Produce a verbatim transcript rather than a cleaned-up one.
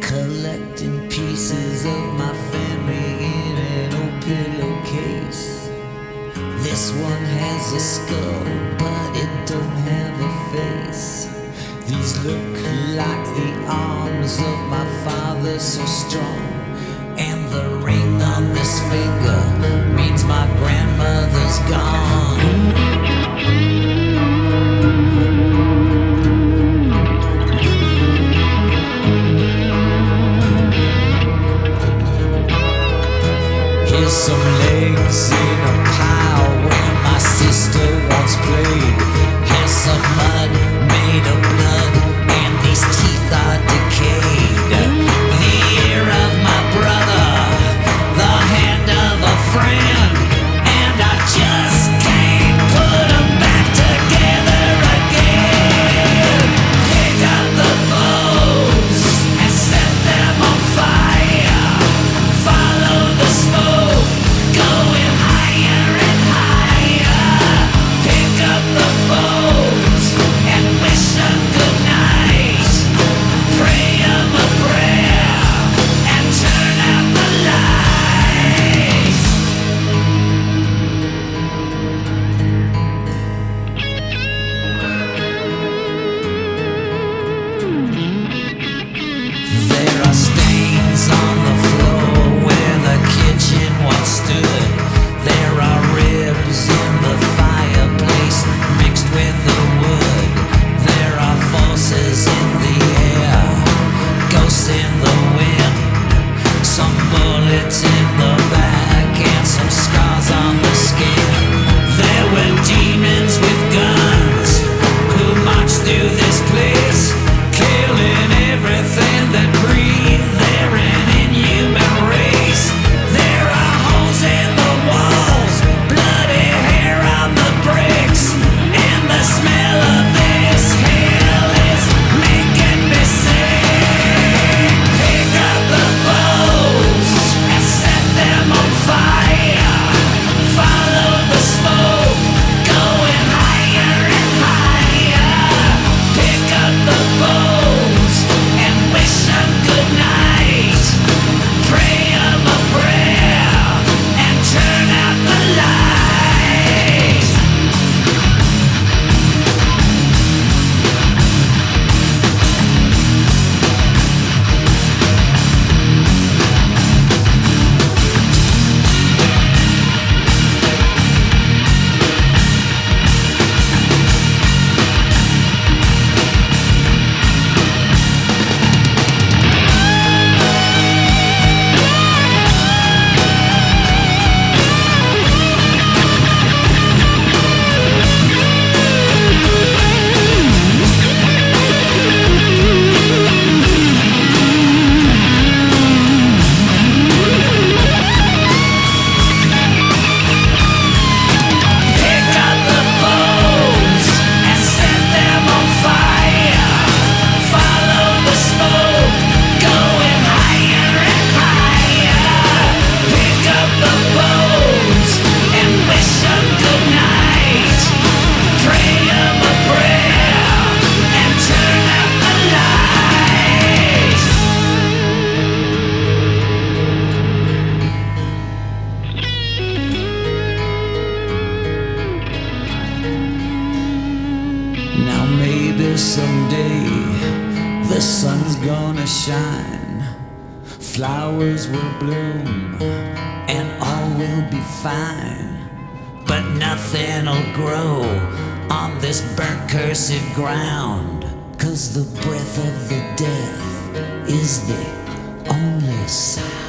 collecting pieces of my family in an old pillowcase. This one has a skull, but it don't have a face. These look like the arms of my father, so strong. And the ring on this finger means my grandmother's gone. Here's some legs in a pile where my sister once played. Here's some mud made of blood, and these teeth are decayed. The ear of my brother, the hand of a friend, and I just can't put them back together again. Pick up the bows and set them on fire. Follow the smoke, going higher and higher. Pick up the bows and wish them good night. Pray them a prayer and turn out the lights. There are stains on the floor where the kitchen once stood. There are ribs in the fireplace mixed with the wood. There are forces in the air, ghosts in the wind, some bullets in the back and some scars on the skin. There were demons with guns who marched through this place, killing everything that breathed. They're an inhuman race. There are holes in the walls, bloody hair on the bricks, and the smell of this hell is making me sick. Pick up the bows and set them on fire. Follow the smoke, going higher and higher. Pick up the bows and wish them good night. Pray them a prayer and turn out the lights. Pick up the bows and set them on fire. Follow the smoke, going higher and higher. Pick up the bows and wish them good night. Pray them a prayer and turn out the lights. Now maybe someday the sun's gonna shine, flowers will bloom, and all will be fine. But nothing'll grow on this burnt cursed ground, 'cause the breath of the death is the only sign.